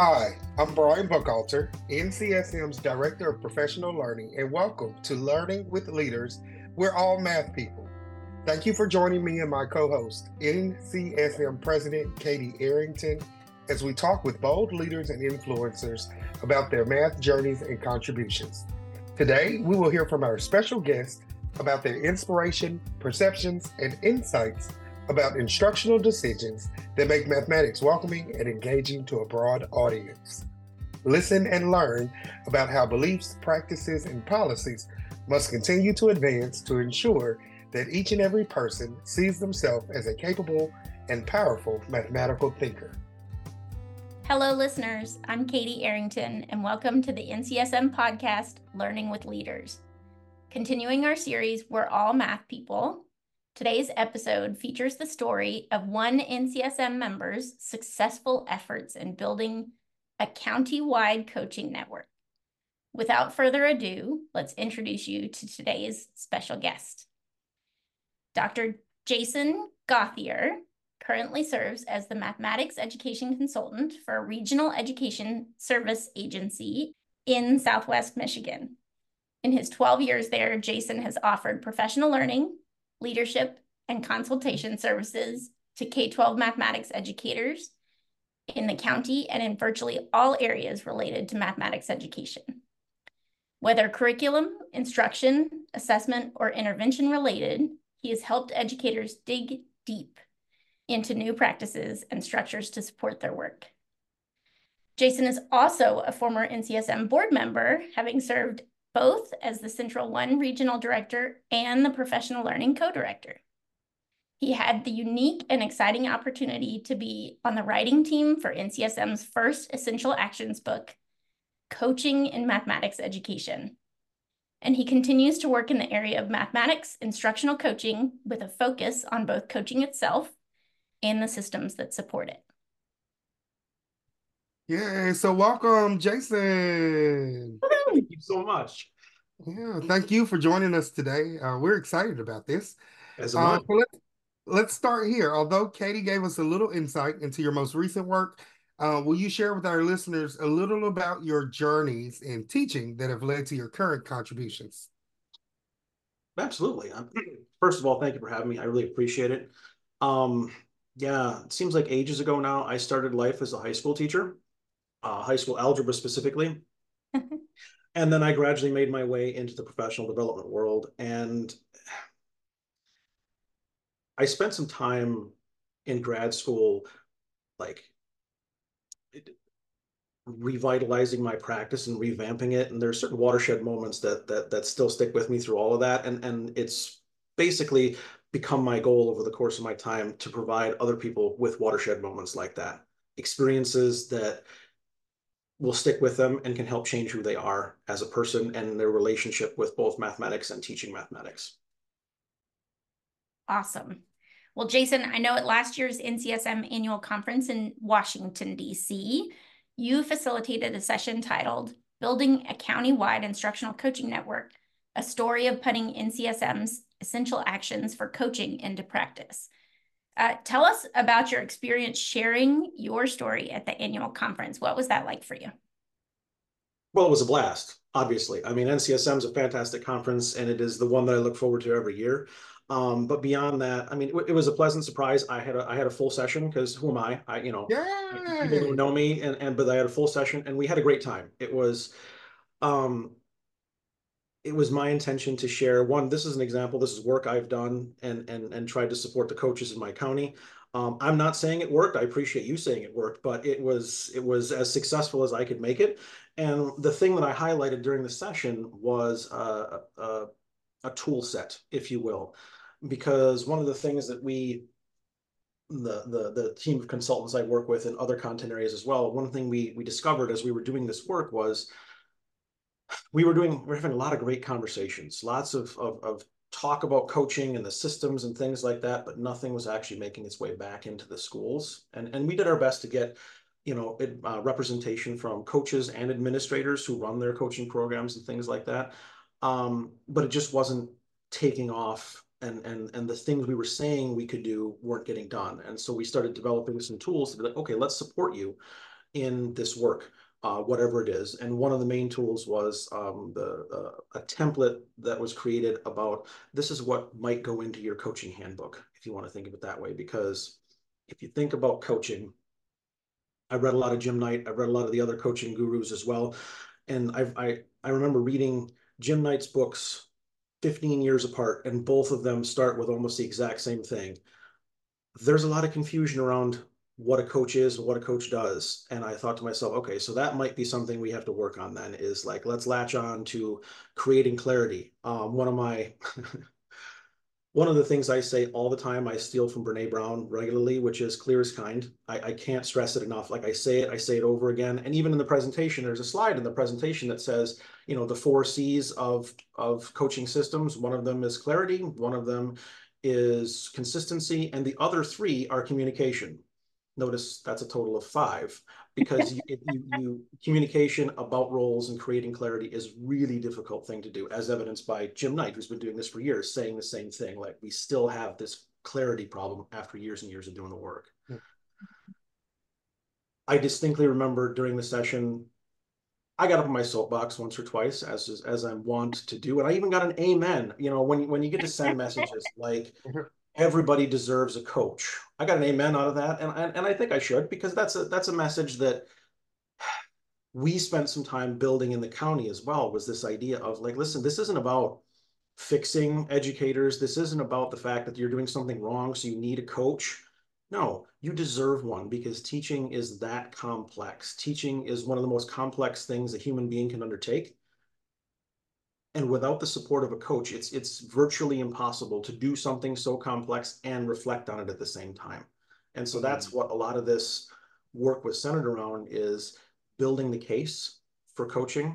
Hi, I'm Brian Buchalter, NCSM's Director of Professional Learning, and welcome to Learning with Leaders. We're all math people. Thank you for joining me and my co host, NCSM President Katie Arrington, as we talk with bold leaders and influencers about their math journeys and contributions. Today, we will hear from our special guest about their inspiration, perceptions, and insights about instructional decisions that make mathematics welcoming and engaging to a broad audience. Listen and learn about how beliefs, practices, and policies must continue to advance to ensure that each and every person sees themselves as a capable and powerful mathematical thinker. Hello, listeners. I'm Katie Arrington, and welcome to the NCSM podcast, Learning with Leaders. Continuing our series, We're All Math People, today's episode features the story of one NCSM member's successful efforts in building a county-wide coaching network. Without further ado, let's introduce you to today's special guest. Dr. Jason Gauthier currently serves as the mathematics education consultant for a regional education service agency in Southwest Michigan. In his 12 years there, Jason has offered professional learning, leadership, and consultation services to K-12 mathematics educators in the county and in virtually all areas related to mathematics education. Whether curriculum, instruction, assessment, or intervention related, he has helped educators dig deep into new practices and structures to support their work. Jason is also a former NCSM board member, having served both as the Central 1 Regional Director and the Professional Learning Co-Director. He had the unique and exciting opportunity to be on the writing team for NCSM's first Essential Actions book, Coaching in Mathematics Education. And he continues to work in the area of mathematics instructional coaching with a focus on both coaching itself and the systems that support it. Yeah, so welcome, Jason. Thank you so much. Yeah, thank you for joining us today. We're excited about this. As am I. So let's start here. Although Katie gave us a little insight into your most recent work, will you share with our listeners a little about your journeys in teaching that have led to your current contributions? Absolutely. First of all, thank you for having me. I really appreciate it. Yeah, it seems like ages ago now, I started life as a high school teacher, high school algebra specifically. And then I gradually made my way into the professional development world. And I spent some time in grad school, like revitalizing my practice and revamping it. And there's certain watershed moments that still stick with me through all of that. And it's basically become my goal over the course of my time to provide other people with watershed moments like that, experiences that will stick with them and can help change who they are as a person and their relationship with both mathematics and teaching mathematics. Awesome. Well, Jason, I know at last year's NCSM annual conference in Washington, D.C., you facilitated a session titled Building a County-Wide Instructional Coaching Network, a story of putting NCSM's essential actions for coaching into practice. Tell us about your experience sharing your story at the annual conference. What was that like for you? Well, it was a blast, obviously. I mean, NCSM is a fantastic conference, and it is the one that I look forward to every year. But beyond that, I mean, it was a pleasant surprise. I had a full session because who am I? People don't know me, but I had a full session, and we had a great time. It was my intention to share one. This is an example. This is work I've done and tried to support the coaches in my county. I'm not saying it worked. I appreciate you saying it worked, but it was as successful as I could make it. And the thing that I highlighted during the session was a tool set, if you will, because one of the things that the team of consultants I work with in other content areas as well, one thing we discovered as we were doing this work was we're having a lot of great conversations, lots of talk about coaching and the systems and things like that, but nothing was actually making its way back into the schools. And we did our best to get, representation from coaches and administrators who run their coaching programs and things like that. But it just wasn't taking off, and the things we were saying we could do weren't getting done. And so we started developing some tools to be like, okay, let's support you in this work, whatever it is. And one of the main tools was a template that was created about this is what might go into your coaching handbook, if you want to think of it that way. Because if you think about coaching, I read a lot of Jim Knight. I read a lot of the other coaching gurus as well. And I remember reading Jim Knight's books 15 years apart, and both of them start with almost the exact same thing. There's a lot of confusion around what a coach is and what a coach does. And I thought to myself, okay, so that might be something we have to work on then, is like, let's latch on to creating clarity. One of the things I say all the time, I steal from Brene Brown regularly, which is clear as kind. I can't stress it enough. Like I say it over again. And even in the presentation, there's a slide in the presentation that says, you know, the 4 C's of coaching systems. One of them is clarity. One of them is consistency. And the other 3 are communication. Notice that's a total of 5, because communication about roles and creating clarity is really difficult thing to do, as evidenced by Jim Knight, who's been doing this for years, saying the same thing. Like, we still have this clarity problem after years and years of doing the work. Yeah. I distinctly remember during the session, I got up on my soapbox once or twice, as I'm wont to do, and I even got an amen. You know, when you get to send messages like, everybody deserves a coach, I got an amen out of that, and I think I should, because that's a message that we spent some time building in the county as well, was this idea of like, listen, this isn't about fixing educators. This isn't about the fact that you're doing something wrong, so you need a coach. No, you deserve one, because teaching is that complex. Teaching is one of the most complex things a human being can undertake. And without the support of a coach, it's virtually impossible to do something so complex and reflect on it at the same time. And so that's what a lot of this work was centered around, is building the case for coaching.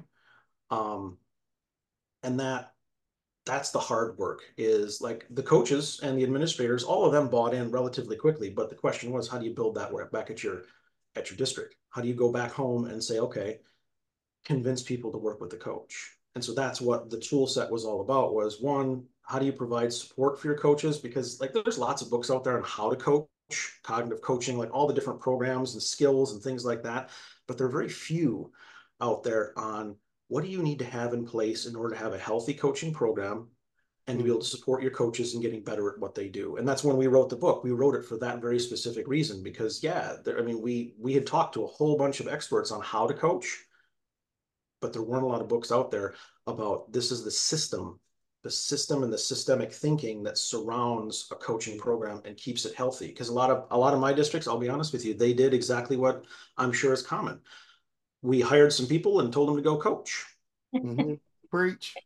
And that's the hard work, is like the coaches and the administrators, all of them bought in relatively quickly. But the question was, how do you build that work back at your district? How do you go back home and say, okay, convince people to work with the coach? And so that's what the tool set was all about, was one, how do you provide support for your coaches? Because like there's lots of books out there on how to coach, cognitive coaching, like all the different programs and skills and things like that. But there are very few out there on what do you need to have in place in order to have a healthy coaching program and to be able to support your coaches in getting better at what they do. And that's when we wrote the book. We wrote it for that very specific reason, because we had talked to a whole bunch of experts on how to coach, but there weren't a lot of books out there about this is the system and the systemic thinking that surrounds a coaching program and keeps it healthy. Because a lot of my districts, I'll be honest with you, they did exactly what I'm sure is common. We hired some people and told them to go coach. Preach.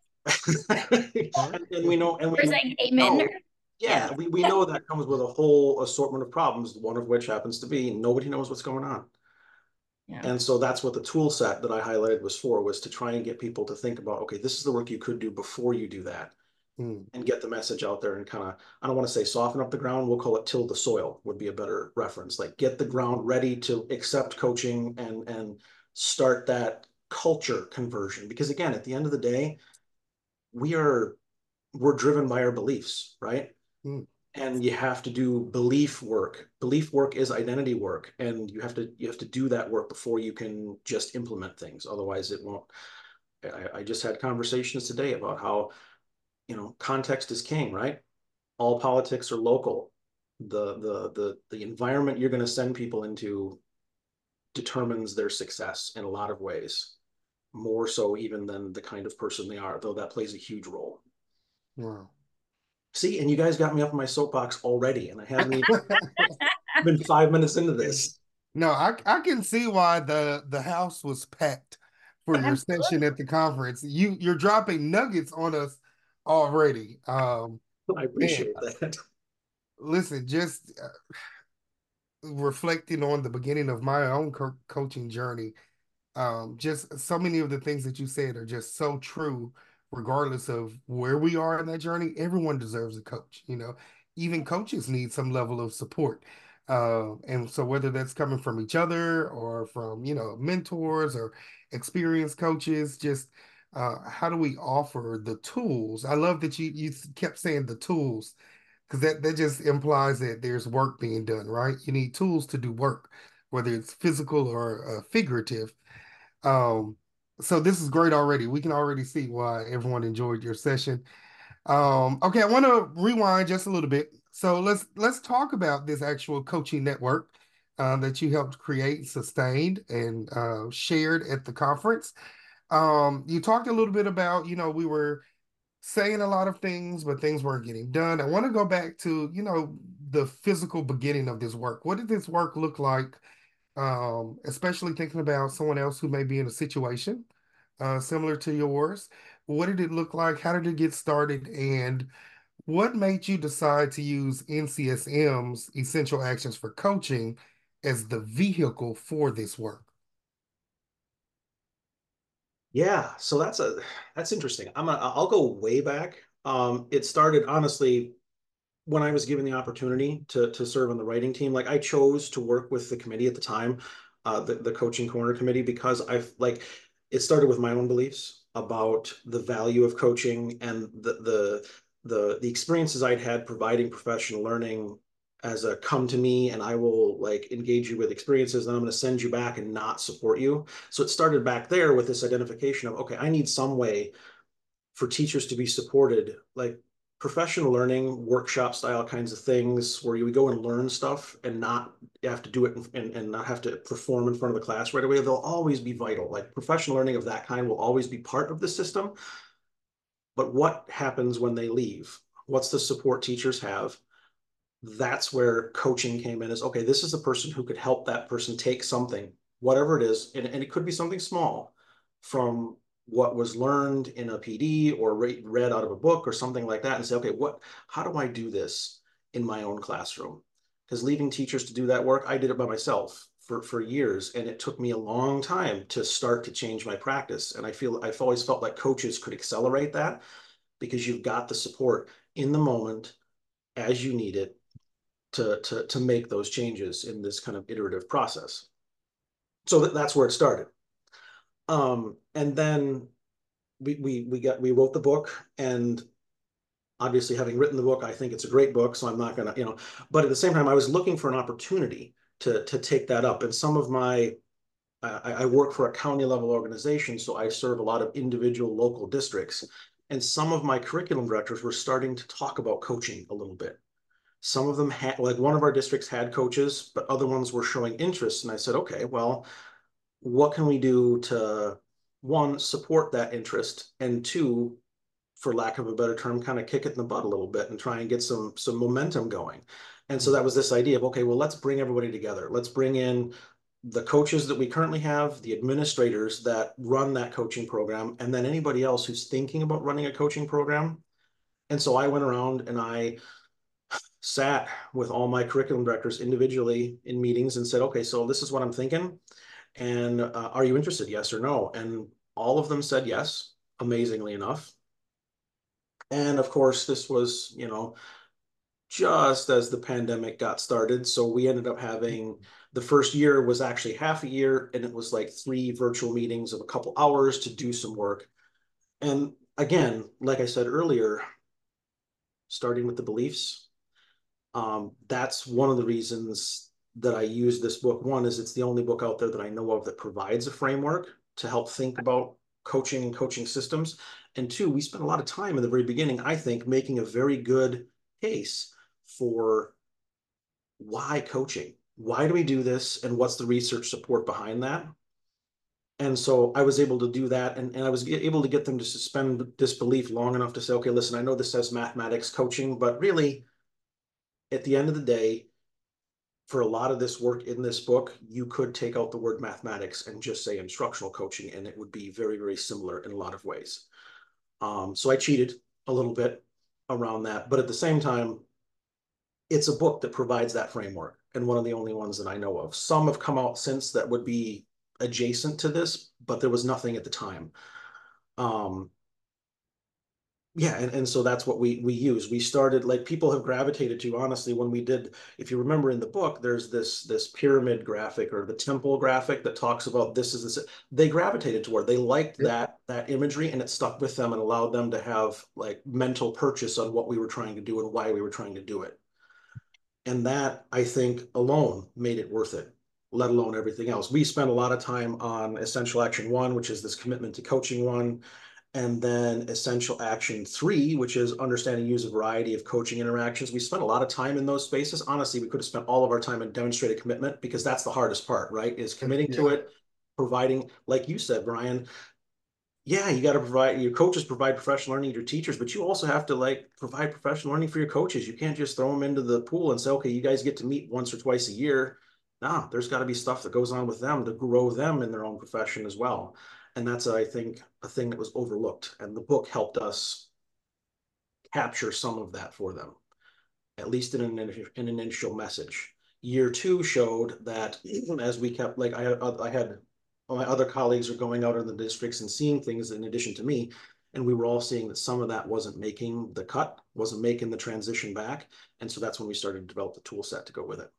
and we know, yeah, we know that comes with a whole assortment of problems, one of which happens to be nobody knows what's going on. Yeah. And so that's what the tool set that I highlighted was to try and get people to think about, okay, this is the work you could do before you do that, and get the message out there and kind of, I don't want to say soften up the ground, we'll call it till the soil would be a better reference. Like get the ground ready to accept coaching and start that culture conversion. Because again, at the end of the day, we're driven by our beliefs, right? And you have to do belief work. Belief work is identity work, and you have to do that work before you can just implement things. Otherwise, it won't. I just had conversations today about how, context is king, right? All politics are local. The environment you're going to send people into determines their success in a lot of ways, more so even than the kind of person they are, though that plays a huge role. Wow. See, and you guys got me up in my soapbox already, and I haven't even been 5 minutes into this. No, I can see why the house was packed for your session at the conference. You're dropping nuggets on us already. I appreciate that. Listen, just reflecting on the beginning of my own coaching journey, just so many of the things that you said are just so true. Regardless of where we are in that journey, everyone deserves a coach. Even coaches need some level of support. And so whether that's coming from each other or from, mentors or experienced coaches, just how do we offer the tools? I love that you kept saying the tools, because that just implies that there's work being done, right? You need tools to do work. whether it's physical or figurative. Um, so this is great already. We can already see why everyone enjoyed your session. Okay, I want to rewind just a little bit. So let's talk about this actual coaching network that you helped create, sustained, and shared at the conference. You talked a little bit about, we were saying a lot of things, but things weren't getting done. I want to go back to, the physical beginning of this work. What did this work look like? Especially thinking about someone else who may be in a situation similar to yours. What did it look like? How did it get started? And what made you decide to use NCSM's Essential Actions for Coaching as the vehicle for this work? Yeah, so that's interesting. I'll go way back. It started honestly when I was given the opportunity to serve on the writing team. Like I chose to work with the committee at the time, the Coaching Corner Committee, because it started with my own beliefs about the value of coaching and the experiences I'd had providing professional learning as a come to me and I will like engage you with experiences, then I'm going to send you back and not support you. So it started back there with this identification of, okay, I need some way for teachers to be supported, like professional learning, workshop style kinds of things where you would go and learn stuff and not have to do it and not have to perform in front of the class right away. They'll always be vital. Like professional learning of that kind will always be part of the system. But what happens when they leave? What's the support teachers have? That's where coaching came in, is okay, this is the person who could help that person take something, whatever it is, and it could be something small from what was learned in a PD or read out of a book or something like that, and say, okay, how do I do this in my own classroom? Because leaving teachers to do that work, I did it by myself for years, and it took me a long time to start to change my practice. And I've always felt like coaches could accelerate that because you've got the support in the moment as you need it to make those changes in this kind of iterative process. So that's where it started. And then we wrote the book, and obviously having written the book, I think it's a great book, so I'm not gonna, but at the same time, I was looking for an opportunity to take that up. And some of my I work for a county level organization, so I serve a lot of individual local districts. And some of my curriculum directors were starting to talk about coaching a little bit. Some of them had, like one of our districts had coaches, but other ones were showing interest. And I said, okay, well, what can we do to, one, support that interest, and two, for lack of a better term, kind of kick it in the butt a little bit and try and get some momentum going. And so that was this idea of, okay, well, let's bring everybody together. Let's bring in the coaches that we currently have, the administrators that run that coaching program, and then anybody else who's thinking about running a coaching program. And so I went around and I sat with all my curriculum directors individually in meetings and said, okay, so this is what I'm thinking. And are you interested? Yes or no? And all of them said yes, amazingly enough. And of course, this was, just as the pandemic got started. So we ended up having, the first year was actually half a year, and it was like 3 virtual meetings of a couple hours to do some work. And again, like I said earlier, starting with the beliefs, that's one of the reasons that I use this book. One is it's the only book out there that I know of that provides a framework to help think about coaching and coaching systems. And two, we spent a lot of time in the very beginning, I think, making a very good case for why coaching. Why do we do this? And what's the research support behind that? And so I was able to do that. And I was able to get them to suspend disbelief long enough to say, okay, listen, I know this says mathematics coaching, but really, at the end of the day, for a lot of this work in this book, you could take out the word mathematics and just say instructional coaching, and it would be very, very similar in a lot of ways. So I cheated a little bit around that, but at the same time, it's a book that provides that framework, and one of the only ones that I know of. Some have come out since that would be adjacent to this, but there was nothing at the time. Yeah, and so that's what we use. We started, like, people have gravitated to, honestly, when we did, if you remember in the book, there's this pyramid graphic or the temple graphic that talks about this is this. They gravitated toward, they liked that imagery, and it stuck with them and allowed them to have like mental purchase on what we were trying to do and why we were trying to do it. And that, I think, alone made it worth it. let alone everything else. We spent a lot of time on Essential Action 1, which is this commitment to coaching one, and then Essential Action 3, which is understanding use a variety of coaching interactions. We spent a lot of time in those spaces. Honestly, we could have spent all of our time in demonstrated commitment, because that's the hardest part, right? Is committing to it, providing, like you said, Brian, yeah, you got to provide, your coaches provide professional learning to your teachers, but you also have to like provide professional learning for your coaches. You can't just throw them into the pool and say, okay, you guys get to meet once or twice a year. No, there's got to be stuff that goes on with them to grow them in their own profession as well. And that's, I think, a thing that was overlooked. And the book helped us capture some of that for them, at least in an initial message. Year 2 showed that as we kept, like I had my other colleagues are going out in the districts and seeing things in addition to me, and we were all seeing that some of that wasn't making the cut, wasn't making the transition back. And so that's when we started to develop the tool set to go with it.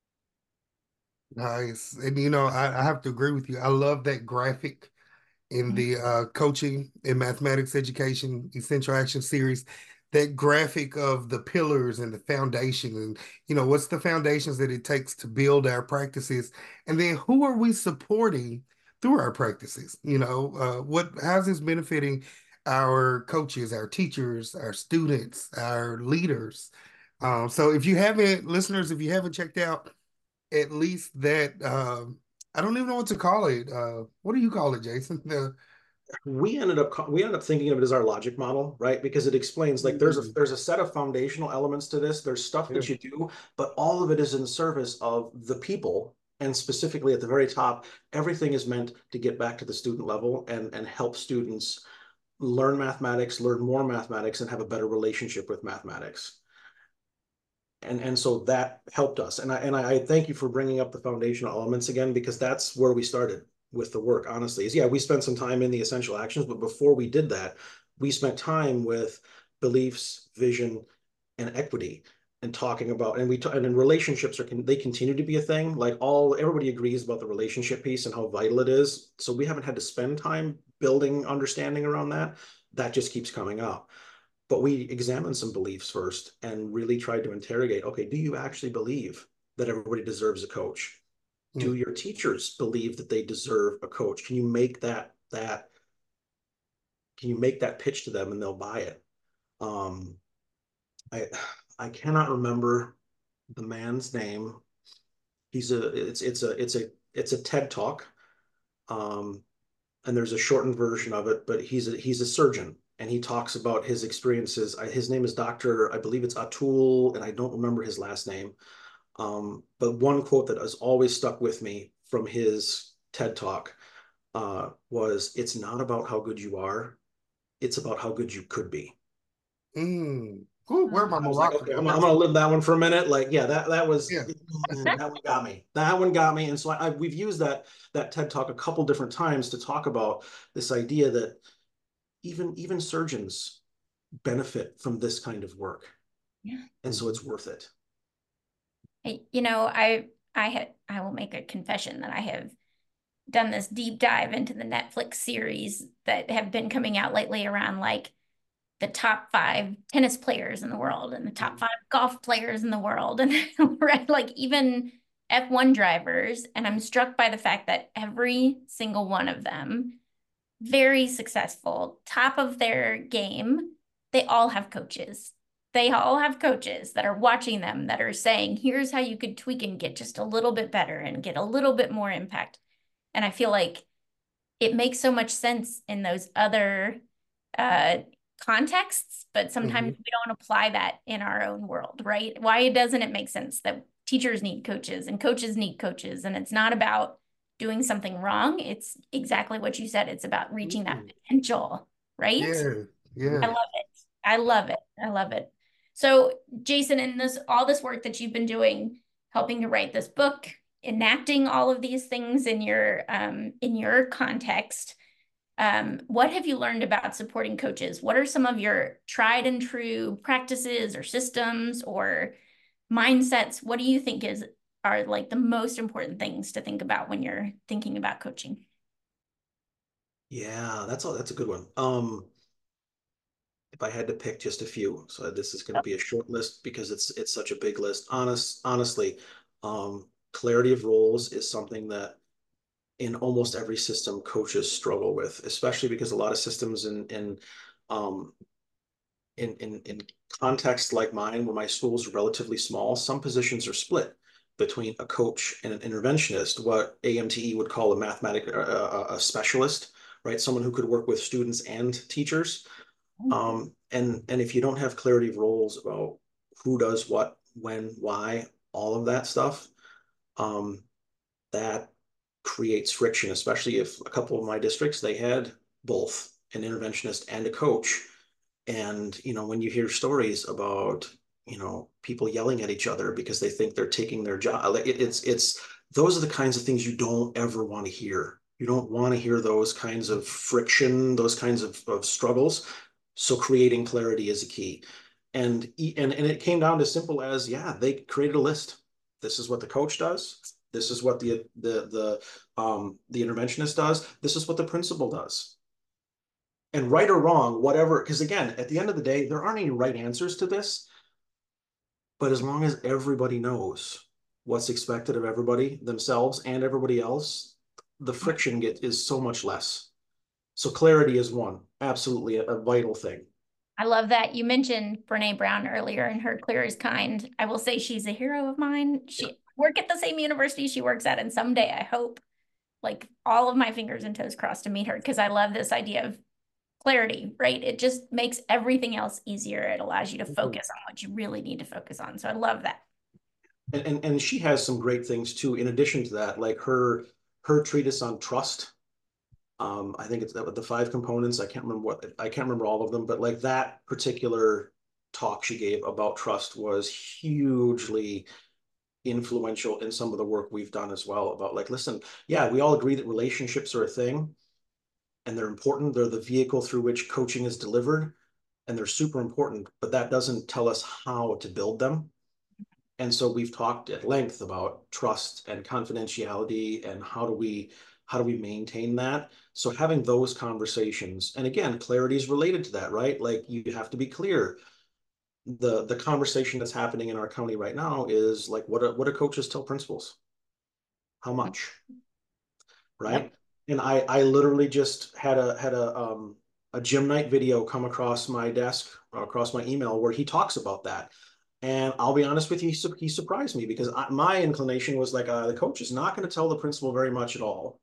Nice. And I have to agree with you. I love that graphic in the coaching in mathematics education essential action series, that graphic of the pillars and the foundation, and what's the foundations that it takes to build our practices, and then who are we supporting through our practices. How's this benefiting our coaches, our teachers, our students, our leaders. So if you haven't, listeners, if you haven't checked out at least that, I don't even know what to call it. What do you call it, Jason? We ended up thinking of it as our logic model, right? Because it explains, like, there's a set of foundational elements to this. There's stuff that you do, but all of it is in service of the people. And specifically at the very top, everything is meant to get back to the student level and help students learn mathematics, learn more mathematics, and have a better relationship with mathematics. And so that helped us. And I thank you for bringing up the foundational elements again, because that's where we started with the work, honestly. Is, yeah, we spent some time in the essential actions, but before we did that, we spent time with beliefs, vision, and equity, and talking about, and and relationships they continue to be a thing. Like, everybody agrees about the relationship piece and how vital it is. So we haven't had to spend time building understanding around that. That just keeps coming up. But we examined some beliefs first and really tried to interrogate, okay, do you actually believe that everybody deserves a coach? Do your teachers believe that they deserve a coach? Can you make that pitch to them and they'll buy it? I cannot remember the man's name. It's a TED Talk. And there's a shortened version of it, but he's a surgeon, and he talks about his experiences. His name is Dr. I believe it's Atul, and I don't remember his last name. But one quote that has always stuck with me from his TED Talk was, "It's not about how good you are, it's about how good you could be." Ooh, where my I was like, Morocco? okay, I'm gonna live that one for a minute. Like, yeah, that was Yeah. that one got me. That one got me. And so we've used that TED Talk a couple different times to talk about this idea that even surgeons benefit from this kind of work. Yeah. And so it's worth it. I will make a confession that I have done this deep dive into the Netflix series that have been coming out lately around like the top 5 tennis players in the world and the top 5 golf players in the world, and right, like even F1 drivers. And I'm struck by the fact that every single one of them, very successful, top of their game, they all have coaches. They all have coaches that are watching them, that are saying, here's how you could tweak and get just a little bit better and get a little bit more impact. And I feel like it makes so much sense in those other contexts, but sometimes we don't apply that in our own world, right? Why doesn't it make sense that teachers need coaches and coaches need coaches? And it's not about doing something wrong. It's exactly what you said. It's about reaching that potential, right? Yeah. I love it. I love it. I love it. So, Jason, in all this work that you've been doing, helping to write this book, enacting all of these things in your context, what have you learned about supporting coaches? What are some of your tried and true practices or systems or mindsets? What do you think are like the most important things to think about when you're thinking about coaching? Yeah, that's a good one. If I had to pick just a few, so this is going to be a short list because it's such a big list. Honestly, clarity of roles is something that in almost every system coaches struggle with, especially because a lot of systems um, in contexts like mine, where my school is relatively small, some positions are split between a coach and an interventionist, what AMTE would call a specialist, right? Someone who could work with students and teachers. And if you don't have clarity of roles about who does what, when, why, all of that stuff, that creates friction, especially if a couple of my districts, they had both an interventionist and a coach. And, when you hear stories about, people yelling at each other because they think they're taking their job, it's those are the kinds of things you don't ever want to hear. You don't want to hear those kinds of friction, those kinds of struggles. So creating clarity is a key. And it came down to simple as, yeah, they created a list. This is what the coach does. This is what the interventionist does. This is what the principal does. And right or wrong, whatever, because again, at the end of the day, there aren't any right answers to this. But as long as everybody knows what's expected of everybody, themselves and everybody else, the friction is so much less. So clarity is one, absolutely a vital thing. I love that. You mentioned Brene Brown earlier and her Clear is Kind. I will say she's a hero of mine. She work at the same university she works at, and someday I hope, like, all of my fingers and toes crossed to meet her, because I love this idea of clarity, right? It just makes everything else easier. It allows you to focus on what you really need to focus on. So I love that. And she has some great things too, in addition to that, like her treatise on trust. I think it's the 5 components. I can't remember all of them, but like that particular talk she gave about trust was hugely influential in some of the work we've done as well, about like, listen, yeah, we all agree that relationships are a thing and they're important. They're the vehicle through which coaching is delivered, and they're super important, but that doesn't tell us how to build them. And so we've talked at length about trust and confidentiality and how do we maintain that. So having those conversations, and again, clarity is related to that, right? Like, you have to be clear. The conversation that's happening in our county right now is like, what do coaches tell principals? How much? Right? Yep. And I literally just had a gym night video come across my desk, across my email, where he talks about that. And I'll be honest with you, he surprised me, because my inclination was like, the coach is not going to tell the principal very much at all.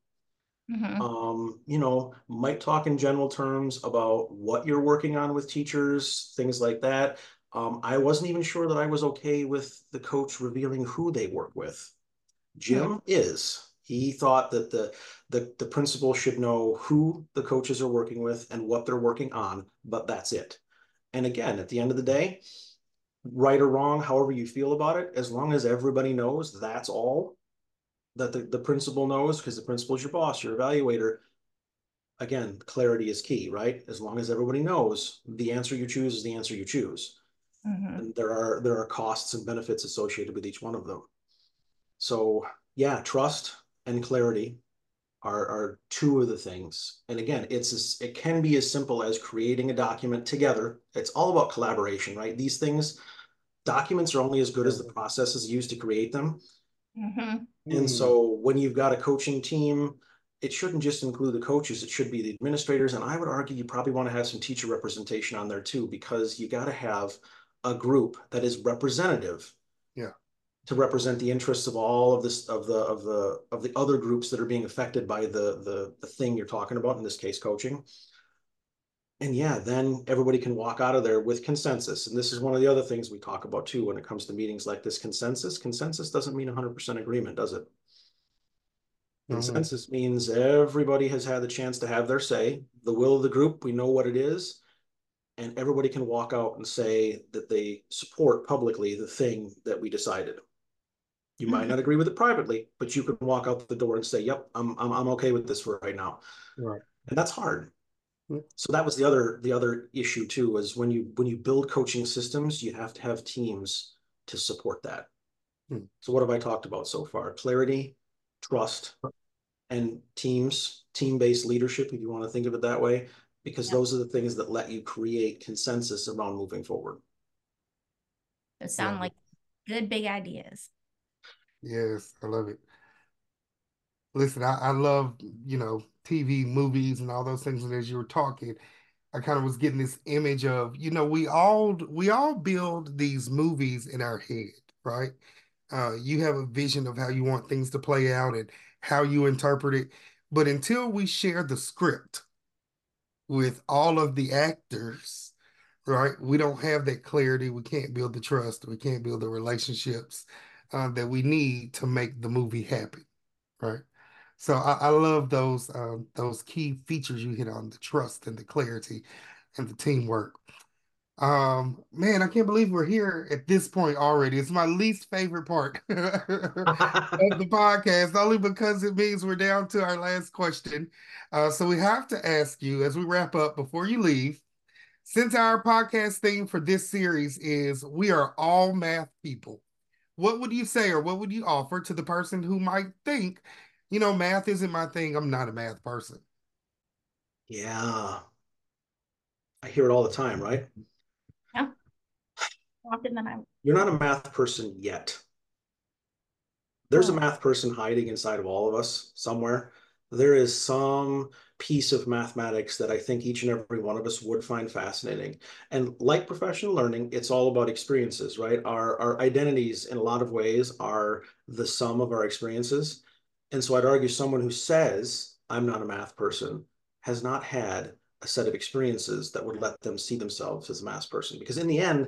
Might talk in general terms about what you're working on with teachers, things like that. I wasn't even sure that I was okay with the coach revealing who they work with. Jim is. He thought that the principal should know who the coaches are working with and what they're working on, but that's it. And again, at the end of the day, right or wrong, however you feel about it, as long as everybody knows that's all that the principal knows, because the principal is your boss, your evaluator. Again, clarity is key, right? As long as everybody knows, the answer you choose is the answer you choose. And there are costs and benefits associated with each one of them. So yeah, trust and clarity are 2 of the things. And again, it can be as simple as creating a document together. It's all about collaboration, right? These things, documents are only as good as the processes used to create them. And so when you've got a coaching team, it shouldn't just include the coaches, it should be the administrators. And I would argue you probably want to have some teacher representation on there too, because you got to have a group that is representative. Yeah. To represent the interests of all of the other groups that are being affected by the thing you're talking about, in this case, coaching. And yeah, then everybody can walk out of there with consensus. And this is one of the other things we talk about too when it comes to meetings like this. Consensus doesn't mean 100% agreement, does it? Consensus means everybody has had the chance to have their say. The will of the group, we know what it is, and everybody can walk out and say that they support publicly the thing that we decided. You might not agree with it privately, but you can walk out the door and say, "Yep, I'm okay with this for right now." Right. And that's hard. So that was the other issue too, was when you build coaching systems, you have to have teams to support that. So what have I talked about so far? Clarity, trust, and team-based leadership, if you want to think of it that way, because those are the things that let you create consensus around moving forward. Those sound like good big ideas. Yes, I love it. Listen, I love, TV, movies, and all those things. And as you were talking, I kind of was getting this image of, we all build these movies in our head, right? You have a vision of how you want things to play out and how you interpret it. But until we share the script with all of the actors, right, we don't have that clarity. We can't build the trust. We can't build the relationships that we need to make the movie happen, right? So I love those key features you hit on, the trust and the clarity and the teamwork. Man, I can't believe we're here at this point already. It's my least favorite part of the podcast, only because it means we're down to our last question. So we have to ask you as we wrap up before you leave, since our podcast theme for this series is we are all math people, what would you say or what would you offer to the person who might think, math isn't my thing, I'm not a math person? Yeah, I hear it all the time, right? Yeah, often than I. You're not a math person yet. There's a math person hiding inside of all of us somewhere. There is some piece of mathematics that I think each and every one of us would find fascinating. And like professional learning, it's all about experiences, right? Our identities in a lot of ways are the sum of our experiences. And so I'd argue someone who says, I'm not a math person, has not had a set of experiences that would let them see themselves as a math person. Because in the end,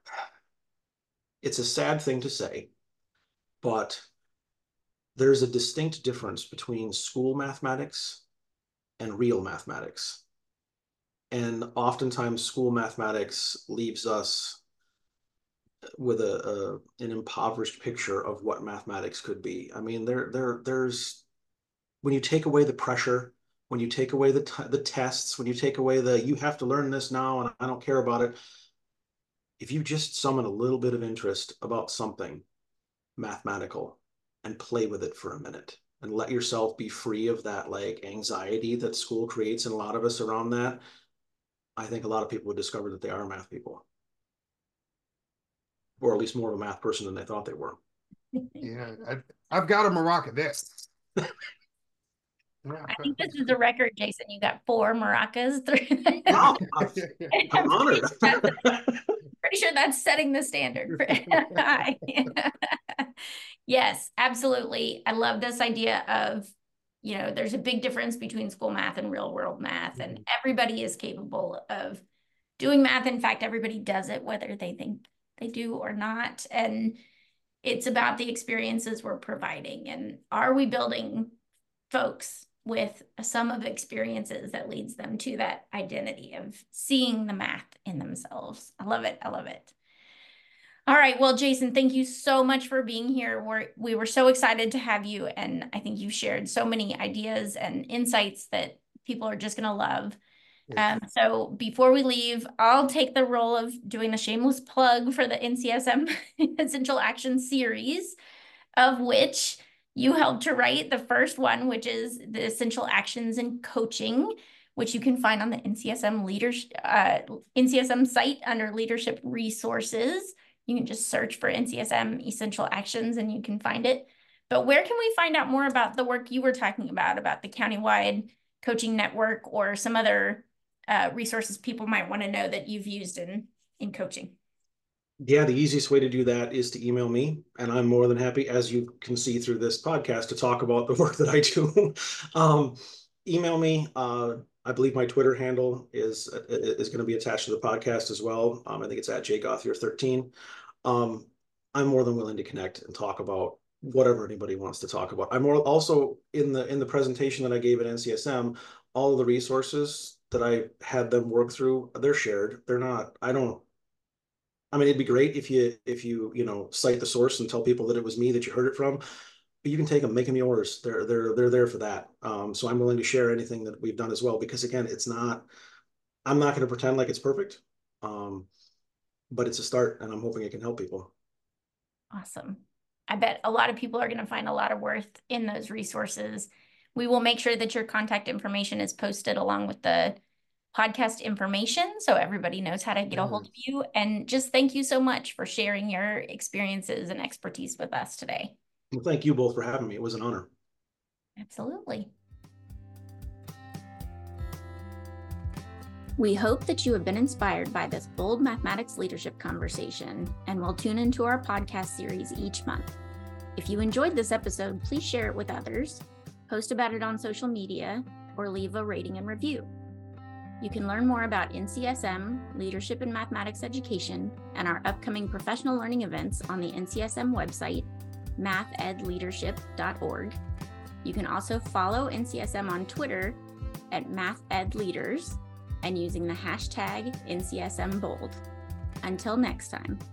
it's a sad thing to say, but there's a distinct difference between school mathematics and real mathematics. And oftentimes school mathematics leaves us with an impoverished picture of what mathematics could be. I mean, there's when you take away the pressure, when you take away the tests, when you take away the you have to learn this now and I don't care about it. If you just summon a little bit of interest about something mathematical and play with it for a minute and let yourself be free of that like anxiety that school creates in a lot of us around that, I think a lot of people would discover that they are math people, or at least more of a math person than they thought they were. Yeah, I've got a maraca this. I think this is a record, Jason. You got 4 maracas through. Wow, I'm honored. Pretty sure that's setting the standard for Yes, absolutely. I love this idea of, there's a big difference between school math and real world math, and everybody is capable of doing math. In fact, everybody does it, whether they think they do or not. And it's about the experiences we're providing. And are we building folks with a sum of experiences that leads them to that identity of seeing the math in themselves? I love it. I love it. All right. Well, Jason, thank you so much for being here. We were so excited to have you. And I think you've shared so many ideas and insights that people are just going to love. So before we leave, I'll take the role of doing the shameless plug for the NCSM Essential Action series, of which you helped to write the first one, which is the Essential Actions in Coaching, which you can find on the NCSM site under Leadership Resources. You can just search for NCSM Essential Actions and you can find it. But where can we find out more about the work you were talking about the countywide coaching network, or some other resources people might want to know that you've used in coaching? Yeah, the easiest way to do that is to email me, and I'm more than happy, as you can see through this podcast, to talk about the work that I do. Email me. I believe my Twitter handle is going to be attached to the podcast as well. I think it's at jgothier13. I'm more than willing to connect and talk about whatever anybody wants to talk about. I'm also in the presentation that I gave at NCSM, all of the resources that I had them work through, they're shared. They're not. I mean, it'd be great if you cite the source and tell people that it was me that you heard it from. But you can take them, make them yours. They're there for that. So I'm willing to share anything that we've done as well, because again, I'm not going to pretend like it's perfect, but it's a start, and I'm hoping it can help people. Awesome. I bet a lot of people are going to find a lot of worth in those resources. We will make sure that your contact information is posted along with the podcast information, so everybody knows how to get a hold of you. And just thank you so much for sharing your experiences and expertise with us today. Well, thank you both for having me. It was an honor. Absolutely. We hope that you have been inspired by this bold mathematics leadership conversation and will tune into our podcast series each month. If you enjoyed this episode, please share it with others, post about it on social media, or leave a rating and review. You can learn more about NCSM, Leadership in Mathematics Education, and our upcoming professional learning events on the NCSM website, mathedleadership.org. You can also follow NCSM on Twitter at mathedleaders and using the hashtag NCSMBold. Until next time.